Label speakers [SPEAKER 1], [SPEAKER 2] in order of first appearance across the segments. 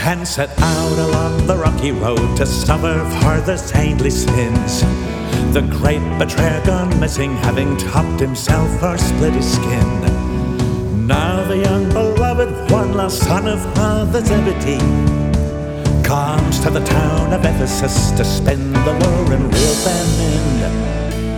[SPEAKER 1] and set out along the rocky road to suffer for their saintly sins. The great betrayer gone missing, having topped himself or split his skin. Now the young beloved one, lost son of Father Zebedee, comes to the town of Ephesus to spend the lure and reel them in.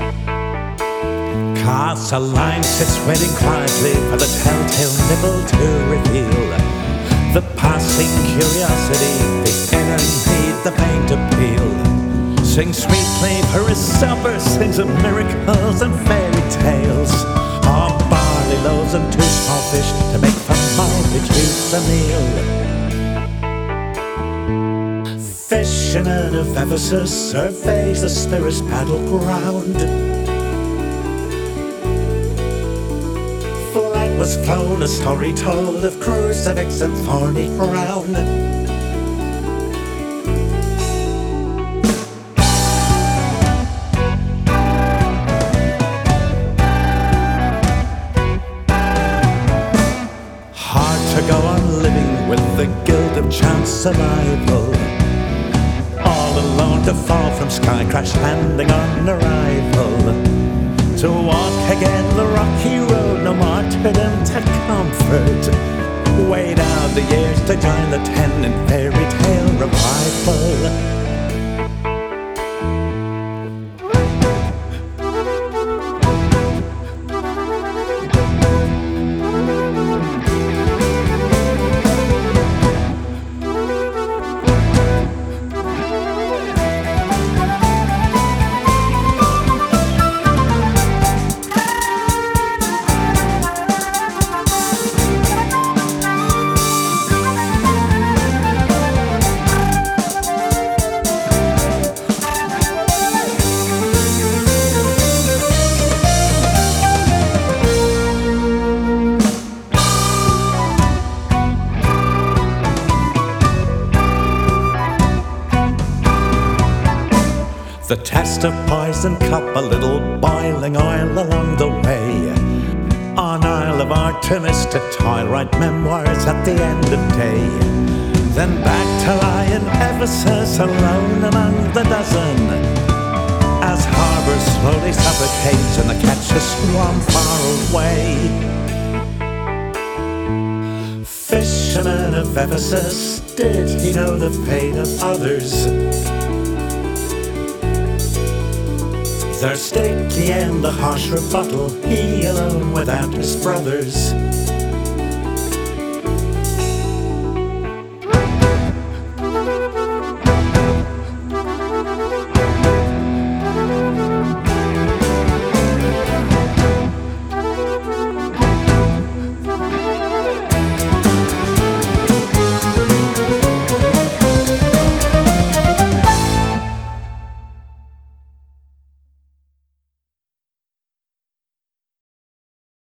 [SPEAKER 1] Castelline sits waiting quietly for the telltale nibble to reveal the passing curiosity, the inner need, the pain to peel. Sings sweetly for his supper, sings of miracles and fairy tales, of barley loaves and 2 small fish to make for multitudes a meal. Fishermen of Ephesus surveys the spirit's battle ground. Flag was flown, a story told of crucifix and thorny crown. Hard to go on living with the guilt of chance survival. All alone to fall from sky, crash landing on arrival. To walk again the rocky road, no martyrdom to comfort. Wait out the years to join the 10 in fairy tale revival. The test of poison cup, a little boiling oil along the way. On Isle of Artemis to toil, write memoirs at the end of day. Then back to lie in Ephesus, alone among the dozen, as harbour slowly suffocates and the catches swarm far away. Fisherman of Ephesus, did he know the fate of others? Their stately and the harsh rebuttal, he alone without his brothers.